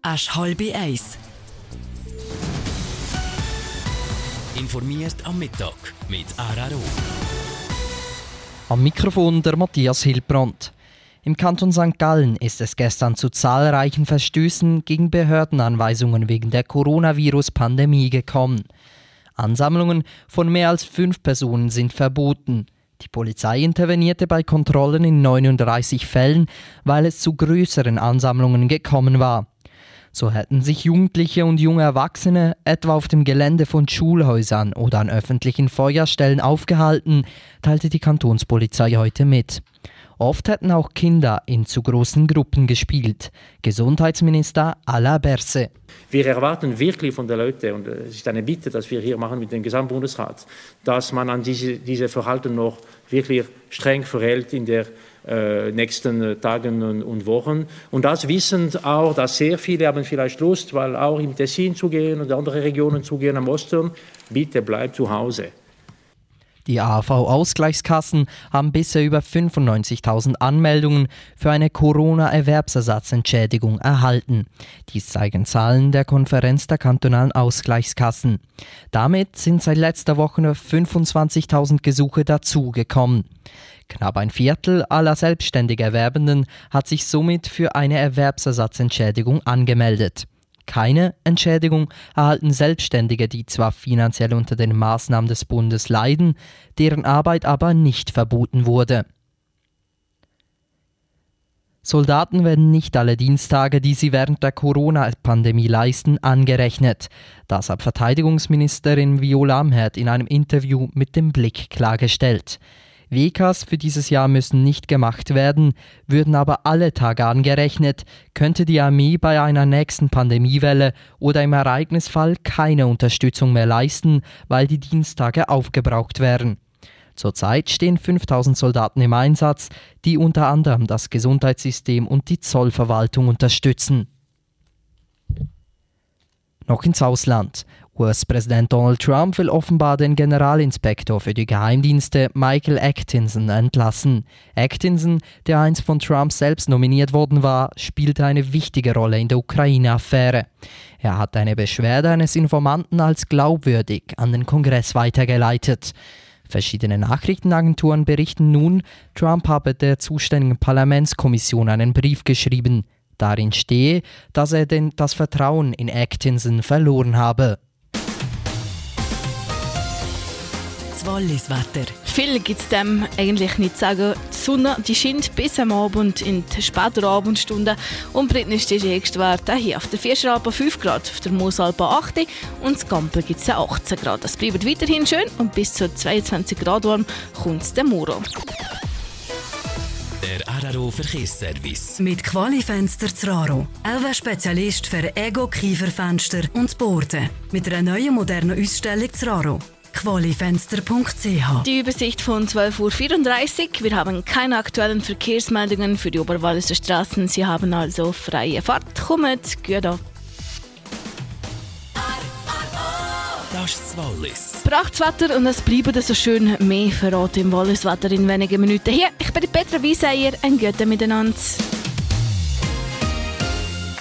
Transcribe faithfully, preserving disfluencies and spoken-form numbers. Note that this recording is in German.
Asch halbe Eis. Informiert am Mittag mit Araro. Am Mikrofon der Matthias Hilbrand. Im Kanton Sankt Gallen ist es gestern zu zahlreichen Verstößen gegen Behördenanweisungen wegen der Coronavirus-Pandemie gekommen. Ansammlungen von mehr als fünf Personen sind verboten. Die Polizei intervenierte bei Kontrollen in neununddreißig Fällen, weil es zu größeren Ansammlungen gekommen war. So hätten sich Jugendliche und junge Erwachsene etwa auf dem Gelände von Schulhäusern oder an öffentlichen Feuerstellen aufgehalten, teilte die Kantonspolizei heute mit. Oft hätten auch Kinder in zu großen Gruppen gespielt. Gesundheitsminister Alain Berset. Wir erwarten wirklich von den Leuten, und es ist eine Bitte, dass wir hier machen mit dem Gesamtbundesrat, dass man an diese, diese Verhalten noch wirklich streng verhält in der äh, nächsten Tagen und, und Wochen. Und das wissend auch, dass sehr viele haben vielleicht Lust, weil auch im Tessin zu gehen und andere Regionen zu gehen am Ostern. Bitte bleibt zu Hause. Die A H V-Ausgleichskassen haben bisher über fünfundneunzigtausend Anmeldungen für eine Corona-Erwerbsersatzentschädigung erhalten. Dies zeigen Zahlen der Konferenz der kantonalen Ausgleichskassen. Damit sind seit letzter Woche nur fünfundzwanzigtausend Gesuche dazugekommen. Knapp ein Viertel aller selbstständig Erwerbenden hat sich somit für eine Erwerbsersatzentschädigung angemeldet. Keine Entschädigung erhalten Selbstständige, die zwar finanziell unter den Maßnahmen des Bundes leiden, deren Arbeit aber nicht verboten wurde. Soldaten werden nicht alle Dienstage, die sie während der Corona-Pandemie leisten, angerechnet. Das hat Verteidigungsministerin Viola Amherd in einem Interview mit dem Blick klargestellt. W Ks für dieses Jahr müssen nicht gemacht werden, würden aber alle Tage angerechnet, könnte die Armee bei einer nächsten Pandemiewelle oder im Ereignisfall keine Unterstützung mehr leisten, weil die Diensttage aufgebraucht wären. Zurzeit stehen fünftausend Soldaten im Einsatz, die unter anderem das Gesundheitssystem und die Zollverwaltung unterstützen. Noch ins Ausland. U S-Präsident Donald Trump will offenbar den Generalinspektor für die Geheimdienste Michael Atkinson entlassen. Atkinson, der einst von Trump selbst nominiert worden war, spielte eine wichtige Rolle in der Ukraine-Affäre. Er hat eine Beschwerde eines Informanten als glaubwürdig an den Kongress weitergeleitet. Verschiedene Nachrichtenagenturen berichten nun, Trump habe der zuständigen Parlamentskommission einen Brief geschrieben. Darin stehe, dass er denn das Vertrauen in Atkinson verloren habe. Wallis Wetter. Viel gibt es dem eigentlich nicht zu sagen. Die Sonne die scheint bis am Abend in die späteren Abendstunden und bringt ist die höchste Werte hier auf der Vierschalpe fünf Grad, auf der Moosalpe acht und das Gampel gibt es achtzehn Grad. Das bleibt weiterhin schön und bis zu zweiundzwanzig Grad warm kommt es dem Muro. Der Araro Verkehrsservice. Mit Qualifenster Zraro. Elfer Spezialist für Ego, Kieferfenster und Borden. Mit einer neuen modernen Ausstellung Zraro. qualifenster punkt c h. Die Übersicht von zwölf Uhr vierunddreißig. Wir haben keine aktuellen Verkehrsmeldungen für die Oberwalliser Straßen. Sie haben also freie Fahrt. Kommt gut an. Das ist das Wallis. Brachtes Wetter und es bleibt so schön. Mehr verraten im Walliswetter in wenigen Minuten. Hier, ich bin Petra Wieseier. Ein guten Miteinander.